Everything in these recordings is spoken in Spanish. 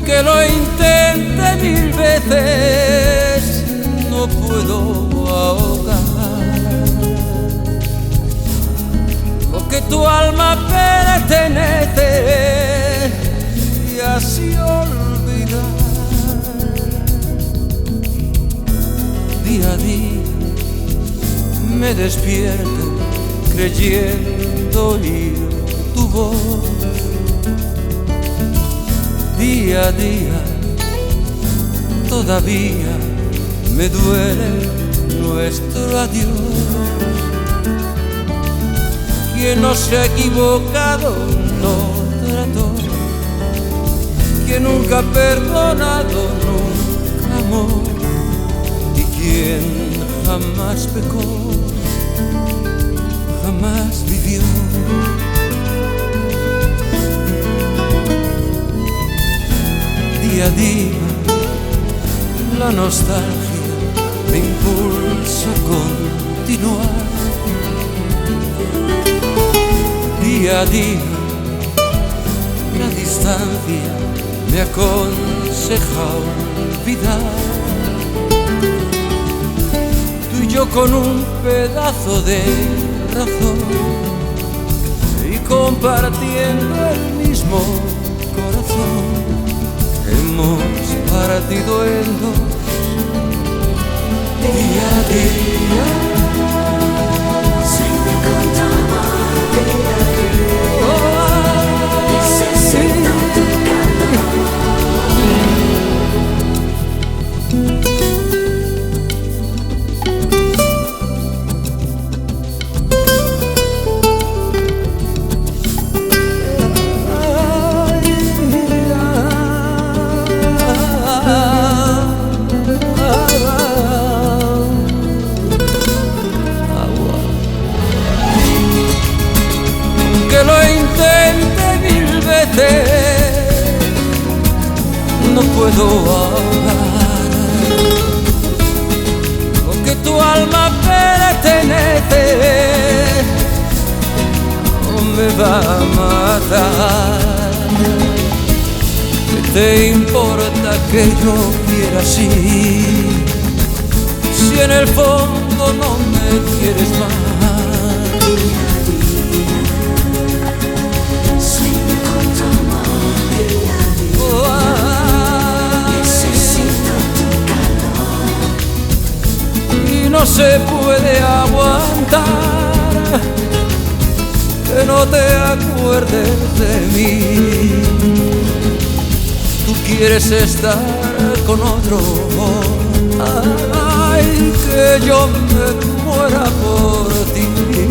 Que lo intente 1000 veces, no puedo ahogar lo que tu alma pertenece y así olvidar. Día a día me despierto creyendo oír tu voz. Día a día todavía me duele nuestro adiós. Quien no se ha equivocado no trató, quien nunca ha perdonado nunca amó, y quien jamás pecó jamás vivió. Día a día la nostalgia me impulsa a continuar. Día a día la distancia me aconseja olvidar. Tú y yo con un pedazo de razón y compartiendo el mismo corazón, hemos partido en dos. Día a día siempre con tu amor. Día a día necesito tu que lo intente 1000 veces, no puedo ahogar lo que tu alma pertenece, no me va a matar. ¿Qué te importa que yo quiera así, si en el fondo no me quieres más? No se puede aguantar que no te acuerdes de mí. Tú quieres estar con otro, ay, que yo me muera por ti.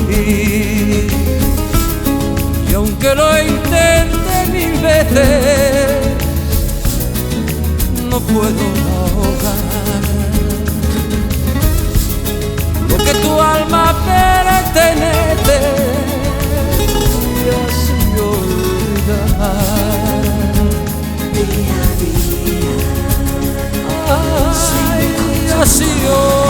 Y aunque lo intente 1000 veces, no puedo ahogar lo que tu alma pertenece y así olvidar. día a día. Ay, así olvidar.